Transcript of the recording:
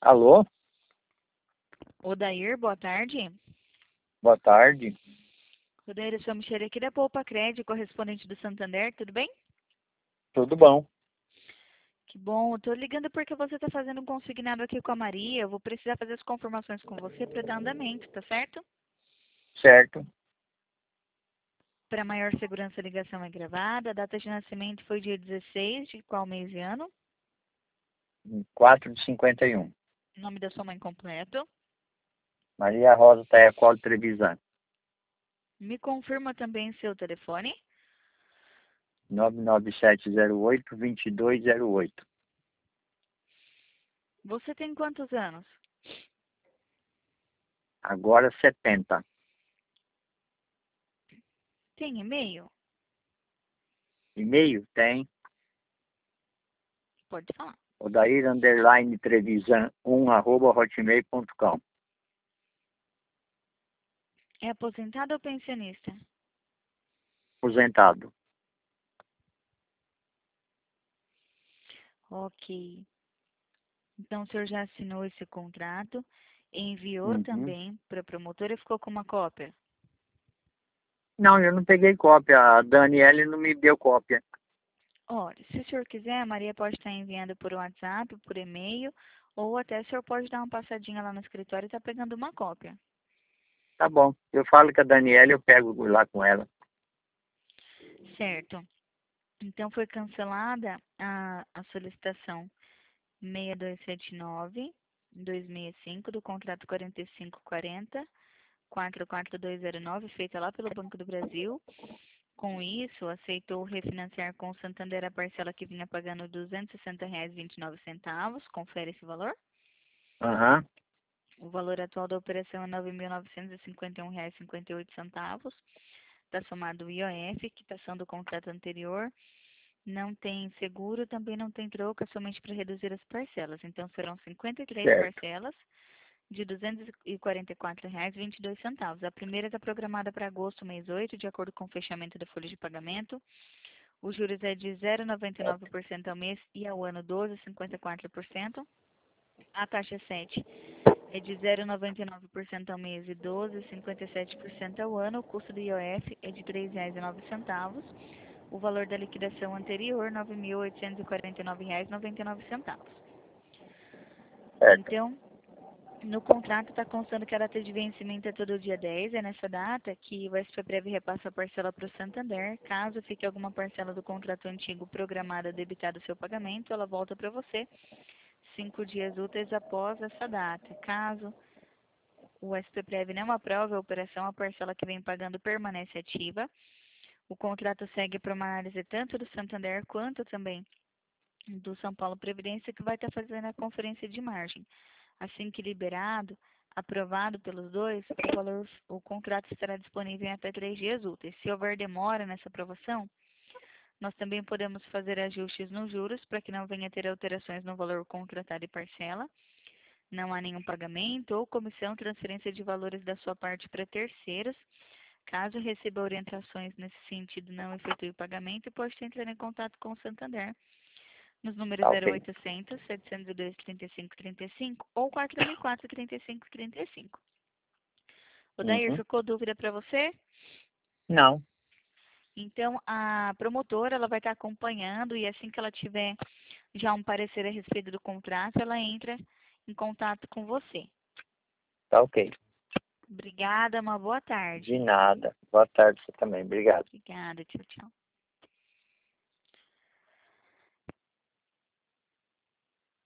Alô? Odair, boa tarde. Boa tarde. Odair, eu sou a Michele aqui da Poupa Crédito, correspondente do Santander, tudo bem? Tudo bom? Que bom, eu tô ligando porque você está fazendo um consignado aqui com a Maria, eu vou precisar fazer as confirmações com você para dar andamento, tá certo? Certo. Para maior segurança, a ligação é gravada, a data de nascimento foi dia 16 de qual mês e ano? 4 de 51. Nome da sua mãe completo. Maria Rosa Taiacolo Trevisan. Me confirma também seu telefone. 99708-2208. Você tem quantos anos? Agora 70. Tem e-mail? E-mail? Tem. Pode falar. Odair_Trevisan1@hotmail.com. É aposentado ou pensionista? Aposentado. Ok. Então, o senhor já assinou esse contrato, enviou Uhum. também para a promotora e ficou com uma cópia? Não, eu não peguei cópia. A Daniele não me deu cópia. Olha, se o senhor quiser, a Maria pode estar enviando por WhatsApp, por e-mail, ou até o senhor pode dar uma passadinha lá no escritório e estar pegando uma cópia. Tá bom. Eu falo com a Daniele, eu pego lá com ela. Certo. Então, foi cancelada a solicitação 6279-265 do contrato 4540-44209, feita lá pelo Banco do Brasil. Com isso, aceitou refinanciar com o Santander a parcela que vinha pagando R$ 260,29. Confere esse valor. Aham. O valor atual da operação é R$ 9.951,58. Está somado o IOF, quitação do contrato anterior. Não tem seguro, também não tem troca, somente para reduzir as parcelas. Então, serão 53 Certo. parcelas de R$ 244,22. A primeira está programada para agosto, mês 8, de acordo com o fechamento da folha de pagamento. Os juros é de 0,99% ao mês e ao ano 12,54%. A taxa 7 é de 0,99% ao mês e 12,57% ao ano. O custo do IOF é de R$ 3,09. O valor da liquidação anterior, R$ 9.849,99. Certo. Então, no contrato está constando que a data de vencimento é todo dia 10, é nessa data que o SPPrev repassa a parcela para o Santander. Caso fique alguma parcela do contrato antigo programada debitada o seu pagamento, ela volta para você 5 dias úteis após essa data. Caso o SPPrev não aprove a operação, a parcela que vem pagando permanece ativa. O contrato segue para uma análise tanto do Santander quanto também do São Paulo Previdência, que vai estar fazendo a conferência de margem. Assim que liberado, aprovado pelos dois, o contrato estará disponível em até 3 dias úteis. Se houver demora nessa aprovação, nós também podemos fazer ajustes nos juros para que não venha a ter alterações no valor contratado e parcela. Não há nenhum pagamento ou comissão, transferência de valores da sua parte para terceiros. Caso receba orientações nesse sentido, não efetue o pagamento, pode entrar em contato com o Santander nos números Tá ok. 0800 702 3535 ou 4004 3535. Odair, Uhum. ficou dúvida para você? Não. Então, a promotora ela vai estar acompanhando e assim que ela tiver já um parecer a respeito do contrato, ela entra em contato com você. Tá ok. Obrigada, uma boa De tarde. nada. Boa tarde você também. Obrigado. Obrigada, tchau, tchau.